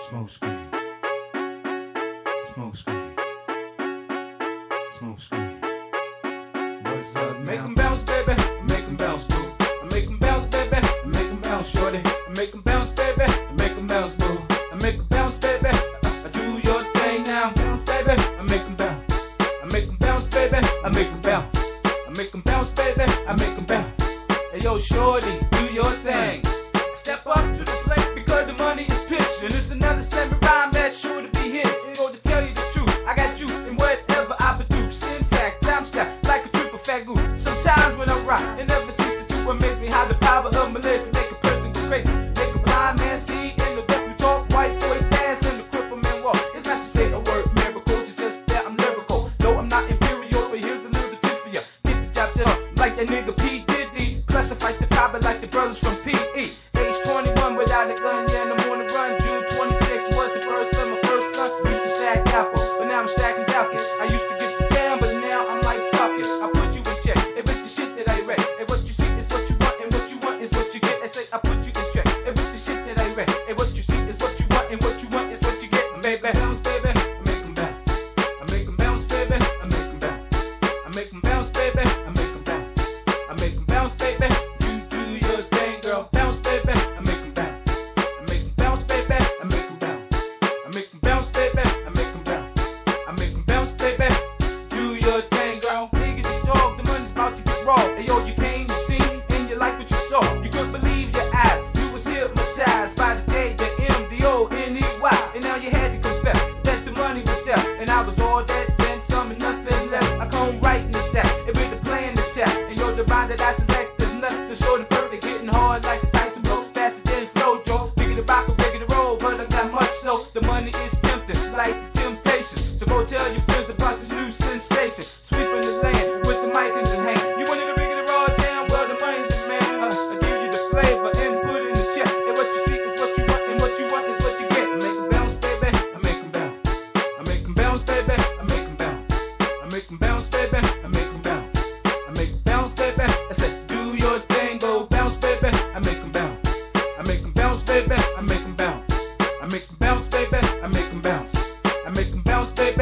Smoke screen. Smoke screen. Smoke screen. What's up now? Make 'em bounce, baby. Make 'em bounce, boo. I make 'em bounce, baby. I make 'em bounce, shorty. I make 'em bounce, baby. I make 'em bounce, boo. I make 'em bounce, baby. I do your thing now. Bounce, baby. I make 'em bounce. I make 'em bounce, baby. I make 'em bounce. I make 'em bounce, baby. I make 'em bounce. Hey, yo, shorty, do your thing. Step up to the plate because the money is pitched. And it's another slammy rhyme that's sure to be hit. Go to tell you the truth, I got juice in whatever I produce. In fact, I'm strapped like a triple fat goose. Sometimes when I rock, it never ceases to amaze me how the power of Malaysia make a person go crazy. Make a blind man see and the deaf talk, white boy dance and the cripple man walk. It's not to say a word miracle, it's just that I'm lyrical. No, I'm not imperial, but here's a little tip for ya. Get the job done like that nigga P. Diddy. Plus I fight the power like the brothers from P.E. Age 21 without a gun, yeah, I'm on the run. June 26 was the birth of my first son. Used to stack apple, but now I'm stacking Falcons. I used to get down, but now I'm like, fuck it. I put you in check, and with the shit that I read. And what you see is what you want, and what you want is what you get. I say I put you in check, and with the shit that I read. And what you see is what you want, and what you want is what you get. Baby, bounce, baby, I make 'em bounce. I make 'em bounce, baby, I make 'em bounce. I make 'em bounce, baby, I make 'em bounce. I make 'em bounce, baby. You do your thing, girl. Bounce, baby, I make 'em bounce. I make 'em bounce, baby, I make 'em bounce. I make 'em bounce, baby, I make 'em bounce. I make 'em bounce, baby. Do your thing, girl. Nigga, the dog, the money's about to get raw. Hey, yo, you came to see, and you like what you saw. You couldn't believe your eyes. You was hypnotized by the J, the M, the O, N, E, Y. And now you had to confess that the money was there. And I was all that, then some and nothing less. I come right in the sack, and with the plan to tap. And you're the rhyme that I select, there's nothing to show the perfect. Hitting hard like the Tyson blow, faster than Flojo. Bigger the rock, bigger the roll, but I got much so the money is tempting, like the temptation. So go tell your friends about this new sensation. Sweeping the land with the mic in his hand. You wanted to bring it raw down, well the money's the man. I give you the flavor and put it in the check. And what you see is what you want, and what you want is what you get. I make 'em bounce, baby, I make 'em bounce. I make 'em bounce, baby, I make 'em bounce. I make 'em bounce, baby, I make 'em bounce. I make 'em bounce, baby. I said, do your thing, go bounce, baby. I make 'em bounce. I make 'em bounce, baby. I make 'em bounce. I make 'em bounce, baby. I make 'em bounce. I make 'em bounce, baby.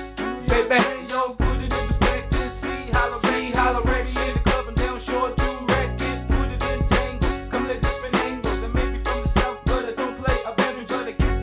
Baby, yo, put it in perspective. See how wreck shit. The club and down short, do wreck it. Put it in tangle. Come at different angles. And maybe from the south, but I don't play a boundary, but it gets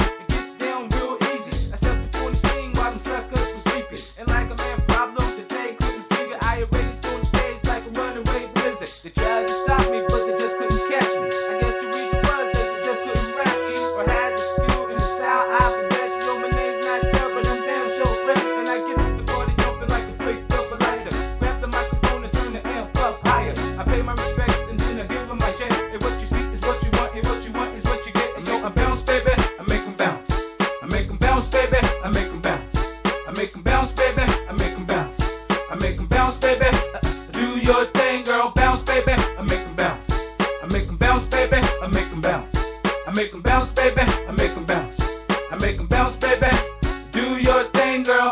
down real easy. I stepped upon the scene while them suckers were sleeping. And like a man problem that they couldn't figure, I erased on the stage like a runaway blizzard. They tried to stop me, but they just couldn't catch me. I guess the reason was that they just couldn't rap, G, or had the skill and the style I possess. Yo, my name's not there, but I'm damn sure flip. And I get the party jumping like a flick up a lighter. Grab the microphone and turn the amp up higher. I pay my respects and then I give them my check. And what you see is what you want, and what you want is what you get. And yo, I bounce, baby, I make 'em bounce. I make 'em bounce, baby, I make 'em bounce. I make 'em bounce, baby, I make 'em bounce. I make 'em bounce, baby. Do your thing, girl, bounce, baby. I make 'em bounce. I make 'em bounce, baby. I make 'em bounce. I make 'em bounce, baby. I make 'em bounce. I make 'em bounce, baby. Do your thing, girl.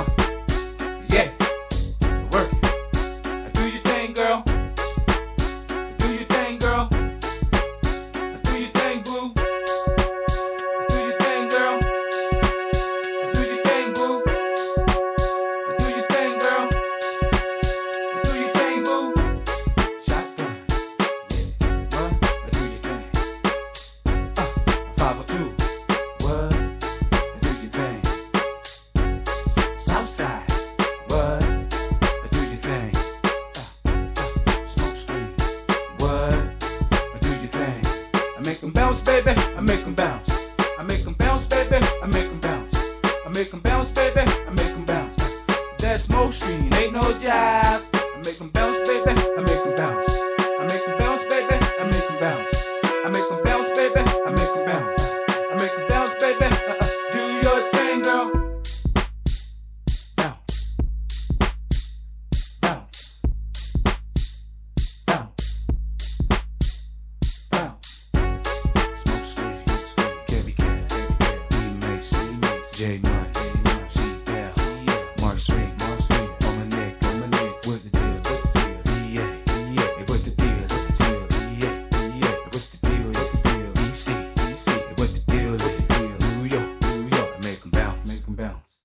Yeah, work it. Do your thing, girl. Do your thing, girl. Do your thing, boo. Do your thing, girl. Do your thing, boo. Do your thing, girl. Do your thing, boo. Shotgun. Yeah. What? Do your thing. 502. What? Do your thing. Southside. What? Do your thing. Smoke screen. What? Do your thing. I make 'em bounce, baby. I make 'em bounce. I make 'em bounce, baby. I make 'em bounce. I make 'em bounce, baby. I make 'em bounce. That smoke screen ain't no jive. I make 'em bounce, baby. I make 'em bounce. I make 'em bounce, baby. I make 'em bounce. I make 'em bounce, baby. I make 'em bounce. I make 'em bounce, baby. Do your thing, girl. Bounce. Bounce. Bounce. Bounce. Smoke screen. Kevy Cat. D Macy. J Mo.